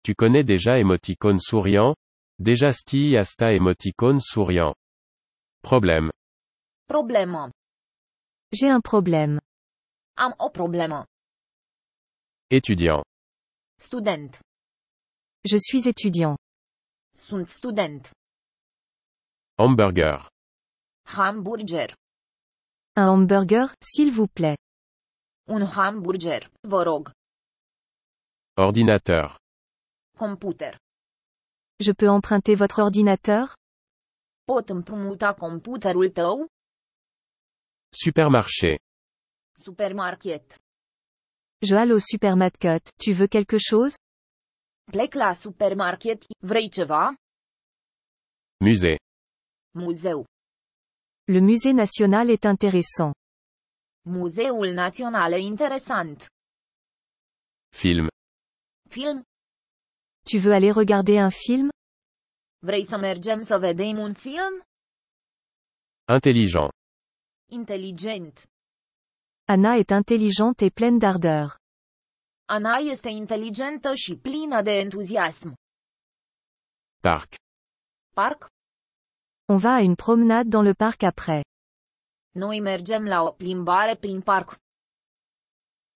Tu connais déjà émoticône souriant? Déjà știi asta émoticône souriant. Problème. Problemă. J'ai un problème. Am o problemă. Étudiant. Student. Je suis étudiant. Sunt student. Hamburger. Hamburger. Un hamburger, s'il vous plaît. Un hamburger, vă rog. Ordinateur. Computer. Je peux emprunter votre ordinateur? Pot împrumuta computerul tău? Supermarché. Supermarket. Je hale au supermarket, tu veux quelque chose? Plec la supermarket, vrei ceva? Musée. Muzeu. Le musée national est intéressant. Muzeul Național e interesant. Film. Film. Tu veux aller regarder un film? Vrei să mergem să vedem un film? Intelligent. Inteligent. Anna est intelligente et pleine d'ardeur. Ana este inteligentă și plină de entuziasm. Parc. Parc. On va à une promenade dans le parc après. Noi mergem la o plimbare prin parc.